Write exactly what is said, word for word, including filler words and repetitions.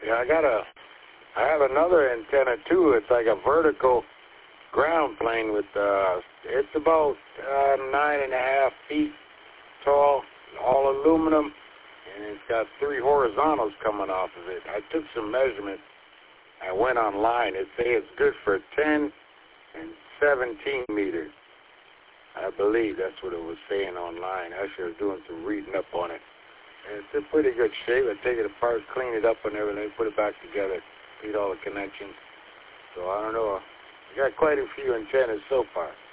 Yeah, I got a, I have another antenna too. It's like a vertical ground plane with, uh, it's about uh, nine and a half feet tall, all aluminum, and it's got three horizontals coming off of it. I took some measurements. I went online. It say it's good for ten and seventeen meters. I believe that's what it was saying online. Actually, I was doing some reading up on it. And it's in pretty good shape. I take it apart, clean it up and everything, put it back together, read all the connections. So I don't know. I got quite a few antennas so far.